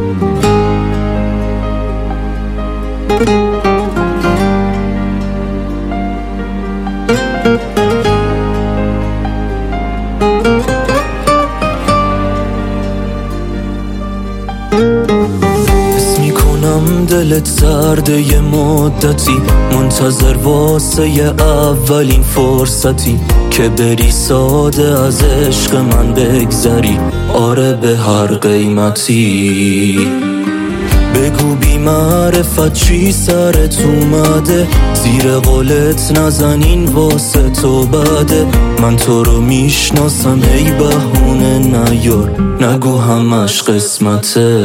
دلت زرده یه مدتی، منتظر واسه یه اولین فرصتی که بری ساده از عشق من بگذری، آره به هر قیمتی. بگو بی معرفت چی سرت اومده، زیر قولت نزنین واسه تو بده. من تو رو میشناسم ای بهونه نیار، نگو همش قسمته.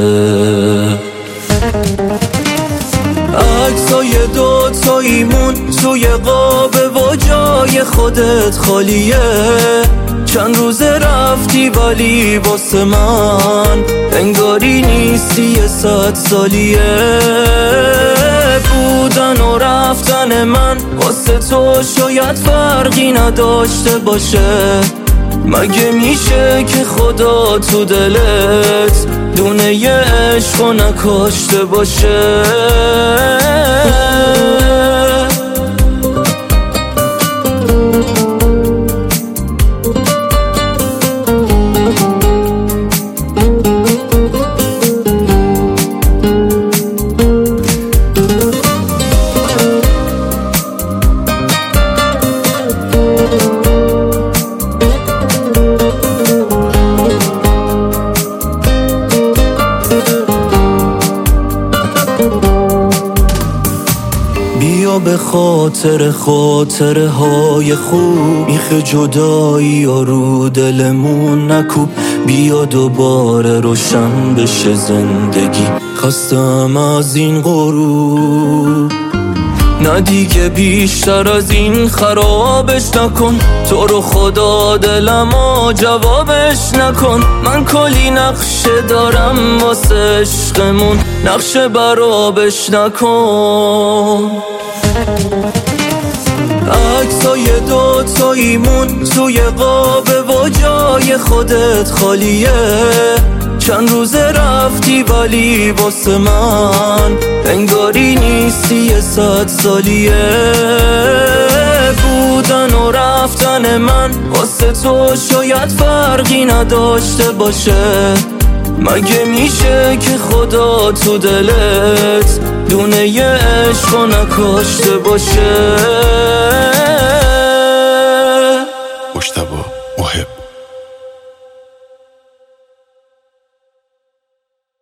عکسای دوتاییمون توی قابه و جای خودت خالیه. چند روزه رفتی ولی واسه من انگاری نیستی یه 100 سالیه. بودن و رفتن من واسه تو شاید فرقی نداشته باشه. مگه میشه که خدا تو دلت دونه یه عشقو نکاشته باشه؟ بیا به خاطر خاطره های خوب، میخ جدایی و رو دلمون نکوب. بیا دوباره روشن بشه زندگی، خستم از این غروب. نه دیگه بیشتر از این خرابش نکن، تو رو خدا دلمو جوابش نکن. من کلی نقشه دارم واسه عشقمون، نقشه برابش نکن. عکسای دوتاییمون توی قابه و جای خودت خالیه. چند روزه رفتی ولی واسه من انگاری نیستی یه 100 سالیه. بودن و رفتن من واسه تو شاید فرقی نداشته باشه. مگه میشه که خدا تو دلت دونه یه عشقو نکاشته باشه؟